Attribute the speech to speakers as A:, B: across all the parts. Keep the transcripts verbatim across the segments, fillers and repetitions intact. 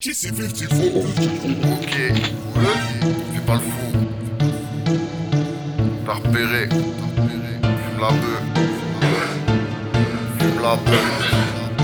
A: Qui c'est cinquante-quatre?
B: Ok, fais pas le fou. T'as repéré. Fume la beuh. Fume la beuh.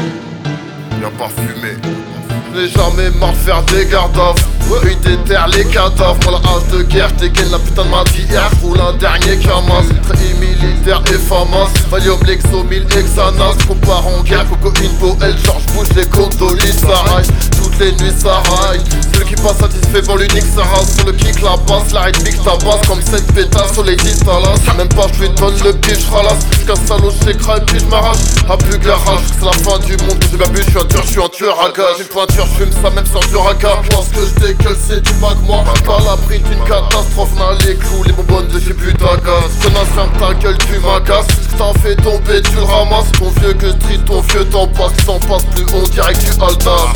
B: Viens pas fumer. J'ai jamais marre de faire des gardes off. Rue des terres, les cadavres. Moi la hache de guerre, dégaine la putain de ma bière. Roule un dernier camas. Très militaire et famas. Valium, Lexo, mille Xanax. Compare en guerre, cocaïne, Boel, George Bush, les condolis, ça raille. Toutes les nuits ça raille. Celui qui passe satisfait pour l'unique ça rase. Sur le kick la basse, la rythmique tabasse. Comme cette pétasse sur les dix talas. Même pas je lui donne le pied, je ralasse. Jusqu'à salaud, je s'écraille puis je m'arrache. A plus que la rage, c'est la fin du monde. J'ai bien bu, je suis un tueur, je suis un tueur à gage. Une pointure, je fume ça même sans du raca. Pense que je dégueule, c'est du mag moi. Pas la prise d'une catastrophe, n'a les clous, les bonbonnes de chez Butagas. Tenace, ferme ta gueule, tu m'agaces. T'en fais tomber, tu le ramasses. Ton vieux que street, ton vieux t'en passe. T'en passe plus, on dirait que tu altas.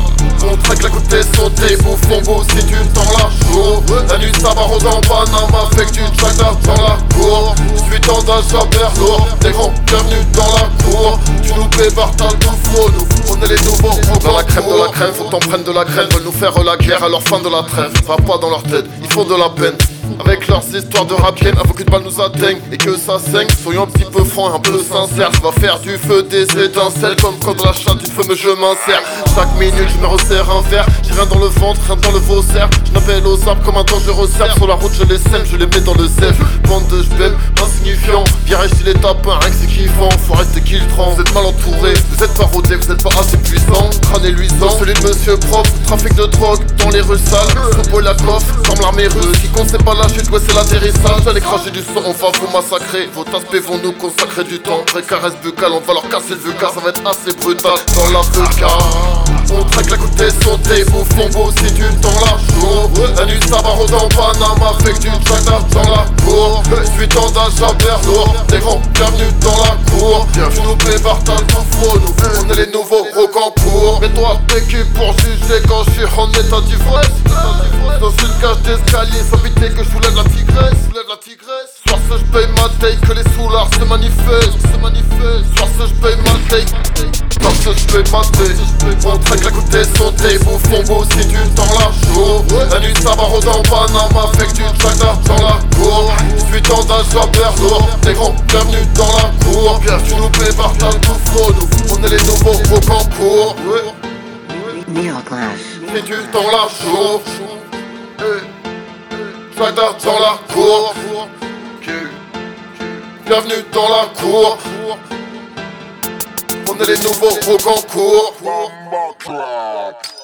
B: On traque la côté sauté, bouffe ton beau si tu t'en la jour. La nuit ça va rôder en Panama, fait que tu traques dans la cour. Je suis dans un jabber lourd, des grands bienvenus dans la cour. Tu nous bébarres, t'as tout faux, nous on est les nouveaux. Dans la crème de la crème, faut que t'en prennes de la graine. Veulent nous faire la guerre à leur fin de la trêve. Ça va pas dans leur tête, ils font de la peine. Avec leurs histoires de rap game, avant qu'une balle nous atteigne et que ça saigne. Soyons un petit peu francs et un peu sincères. Ça va faire du feu, des étincelles. Comme quand dans la chatte du feu, mais je m'insère. Chaque minute, je me resserre un verre. J'ai rien dans le ventre, rien dans le vaussaire. Je n'appelle aux arbres comme un dangereux cerf. Sur la route, je les sème, je les mets dans le zèf. Bande de j'b'aime, insignifiant. Virage si les tapins, rien que c'est kiffant. Faut rester qu'il tremble. Vous êtes mal entouré, vous êtes pas rodé, vous êtes pas assez puissant. Crâne et luisant, celui de monsieur propre. Trafic de drogue dans les rues sales. Sous la coffre, comme l'armée russe. Qui compte c'est pas la chute, ouais c'est l'atterrissage. J'allais cracher du sang, on va vous massacrer. Vos aspects vont nous consacrer du temps. Vraie caresse buccale, on va leur casser le vuca. Ça va être assez brutal dans la feuca. On traque la côté sauté, bouffe ton beau si tu t'en la jour. La nuit ça va rôder en Panama, fait que tu traques dans la cour. Je suis dans un jabber lourd, des grands bienvenus dans la cour. Tu nous bébarres, t'as tout faux, nous on est les nouveaux Rocampour. Mets-toi d'équipe pour juger quand je suis en état d'ivresse. Dans une cage d'escalier, sans pitié que je soulève la tigresse, soulève la tigresse. Soir ce je paye ma take, que les soulards se manifestent, se manifestent. Soir ce je paye ma take, soir ce je paye ma take. On traque la côté sauté, bouffe ton beau si tu t'en la jour. La nuit ça va rôder en Panama, fait que tu traques dans la cour. Je suis dans un jabber lourd, des grands bienvenus dans la cour. Tu nous bébarres, t'as tout faux, nous on est les nouveaux Rocampour.
C: Neoclash.
B: Si tu t'en la jour. J'adore dans la cour. Bienvenue dans la cour. On est les nouveaux Rocampour.